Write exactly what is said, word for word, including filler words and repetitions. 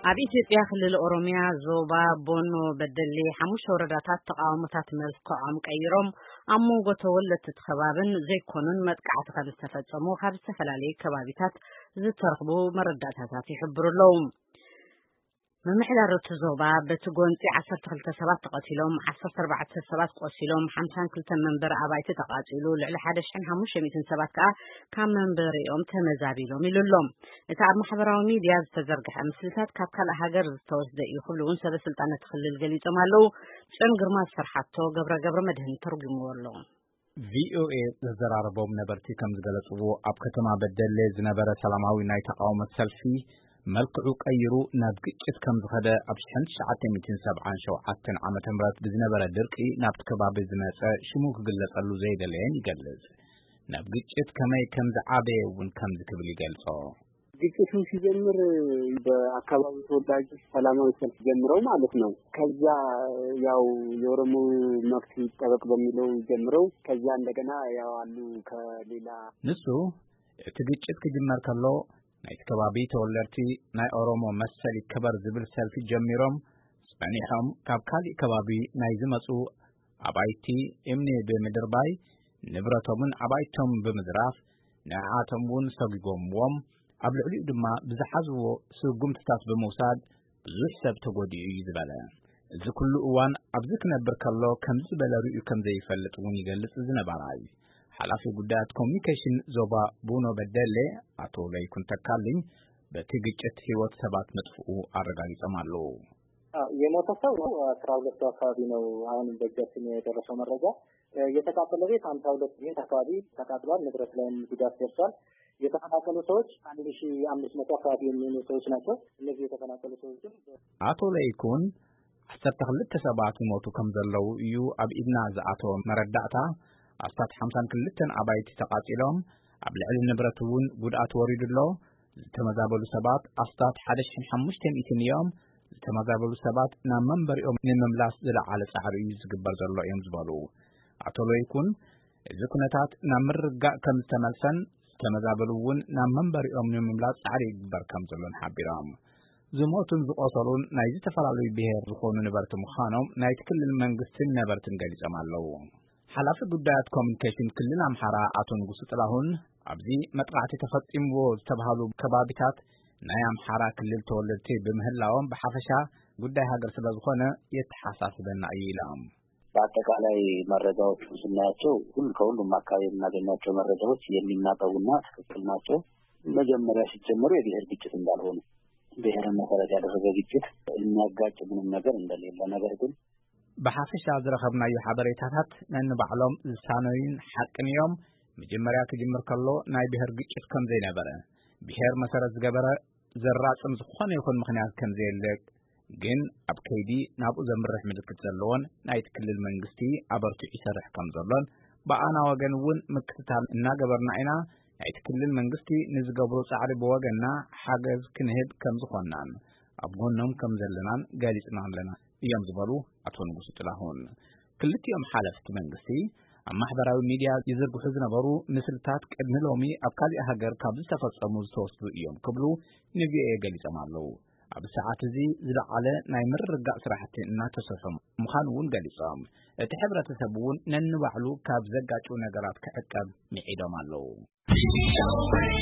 أبي إثيوبيا خلال أوروميا زوبا بونو بدلي حموش ورداتات تقاومتات ملكعام كيروم أمو قتولت تخبابن زي كونن مدقعة خبز تفتسمو خبز تفلالي كبابتات زي ترخبو مرداتات يحبرو اللوم من محدار التزوبا بتقونتي عشر تخلت سبات تقاتلهم عشر أربعة سبات قوسيلهم حمسان كلتا منبر عبايت تقاتلو لعلى حدا شحن حموش ميتين سبات كا كام منبر يوم تمزابيلهم يلولهم إتعب محبراو ميديا تزرقح مسلسات كابكال أهاجر توسد يخبلون سبب سلطانة تخلي الجليد مالو شن قرما سرحاتو قبر قبر مدهن ترجمو اللهم V O A زراربوم نبرتي كم زغلصو اب كتما بدل زنبره سلاماوي ناي تقاوم سلفي ملكعو قيرو نابقچت كم زخده ابشن ساعه ميتين سبعة وسبعين عامه مرات بزنبره درقي نابت كباب زمص شمو كغلصلو زيدلين يغلص نابقچت كماي كم زعابه ون كم زكبل يغلصو ግጭቱ ሲጀምር በአካባቢው ተወላጆች ሰላማዊ ሰልፍ ጀምረው ማለት ነው ከዛ ያው የኦሮሞ መብት ይጠበቅ በሚለው ጀምረው ከዛ እንደገና ያው አሉ ከሌላ ንሱ ትግጭት ከጀመር ከሎ ናይ ተከባቢ ተወለርቲ ናይ ኦሮሞ መሰል ይከበር ዝብል ሰልፍ ጀምሮም ስፓኒያም ካብካሊ ከባቢ ናይ ዝመጹ አባይቲ እምኔ በመድርባይ ንብረቶምን አባይቶም በመዝራፍ ንዓቶምን ሰግጎምዎም أبلغلي دما بزحزو سوغمتتاس بموساد بزح سب تغودي يزباله እዚ ኩሉ እዋን ኣብዚ ክነብር ከሎ ከምዚ በለ ርእዩ ከም ዘይፈልጥ ውን ይገልጽ ዝነበራይ ሓላፊ ጉዳያት ኮሙኒኬሽን ዞባ ቡኖ በደለ አቶ ለይኩን ተካልኝ በትግጭት ህይወት ሰባት መጥፍኡ አረጋግጠማሉ የሞተ ሰው አስራ ሁለት አካባቢ ነው አሁን በጀትን የደረሰው መረጃ የተቃጠለ ቤት ሃምሳ ሁለት ቤት አካባቢ ተቃጥሏል ንብረት ላይም ጉዳት ደርሷል የተፈናቀሉ ሰዎች አንድ ሺህ አምስት መቶ አካባቢ የሚሆኑ ሰዎች ናቸው እነዚህ የተፈናቀሉ ሰዎች አቶ ለይኩን አስርተ ሁለት ሰባት ሞቱ ከምዘለው እዩ ኣብ ኢድና ዝኣቶ መረዳእታ ኣስታት ሃምሳ ሁለት አባይቲ ተቃጢሎም ኣብ ልዕሊ ንብረቱን ጉድኣት ወሪድሎ ዝተመዛበሉ ሰባት ኣስታት ሓደ ሺህ ሓሙሽተ ሚእቲ እዮም ዝተመዛበሉ ሰባት ናብ መንበሪኦም ንምምላስ ዝለዓለ ጻዕሪ ዝግበር ዘሎ እዮም ዝበሉ አቶ ለይኩን እዚ ኩነታት ናብ ምርጋእ ከም ዝተመልሰን ተመዛበሉውን ናብ መንበሪኦም ንምምላስ ጻዕሪ ይግበር ከም ዘሎን ሓቢሮም ዝሞቱን ዝቆሰሉን ናይ ዝተፈላልዩ ብሄር ዝኾኑ ነበርቲ ምዃኖም ናይ ክልል መንግስትን ነበርትን ገሊጾም ኣለዉ ሓላፊ ጉዳያት ኮሙኒኬሽን ክልል ኣምሓራ ኣቶ ንጉሱ ጥላሁን ኣብዚ መጥቃዕቲ ተፈጺምዎ ዝተባሃሉ ከባቢታት ናይ ኣምሓራ ክልል ተወለድቲ ብምህላዎም ብሓፈሻ ጉዳይ ሃገር ስለ ዝኾነ የተሓሳስበና እዩ ኢሎም በአጠቃላይ መረጃዎች ስናያቸው ሁሉ ከሁሉም አካባቢ የምናገኛቸው መረጃዎች የሚናጠውና ትክክል ናቸው መጀመሪያ ሲጀመሩ የብሔር ግጭት እንዳልሆነ ብሔርን መሰረት ያደረገ ግጭት የሚያጋጭ ምንም ነገር እንደሌለ ነገር ግን በሐፈሻ ዝረኸብናዮ ሓበሬታታት ነንባዕሎም ዝሳነዩን ሓቅንዮም መጀመሪያ ክጅምር ከሎ ናይ ብሔር ግጭት ከም ዘይነበረ ብሔር መሰረት ዝገበረ ዘራጽም ዝኾነ ይኹን ምኽንያት ከም ዘየለቅ ግን ኣብ ከይዲ ናብኡ ዘምርሕ ምልክት ዘለዎን ናይ ክልል መንግስቲ ኣበርቱ ይሰርሕ ከም ዘሎን በኣና ወገን ውን ምክትታል እናገበርና ኢና ናይ ክልል መንግስቲ ንዝገብሩ ጻዕሪ በወገንና ሓገዝ ክንህብ ከም ዝኾናን ኣብ ጎኖም ከም ዘለናን ገሊጽና ኣለና እዮም ዝበሉ ኣቶ ንጉሱ ጥላሁን ክልቲኦም ሓለፍቲ መንግስቲ ኣብ ማሕበራዊ ሚድያ ይዝርግሑ ዝነበሩ ምስልታት ቅድሚ ሎሚ ኣብ ካልእ ሃገር ካብ ዝተፈጸሙ ዝተወስዱ እዮም ክብሉ ንቪኦኤ ገሊጾም ኣለዉ ኣብ ሰዓት እዚ ዝለዓለ ናይ ምርግጋእ ስራሕቲ እናተሰርሑ ምዃኑ ውን ገሊጾም እቲ ሕብረተሰብ ውን ነንባዕሉ ካብ ዘጋጩ ነገራት ክዕቀብ ሚዒዶም ኣለዉ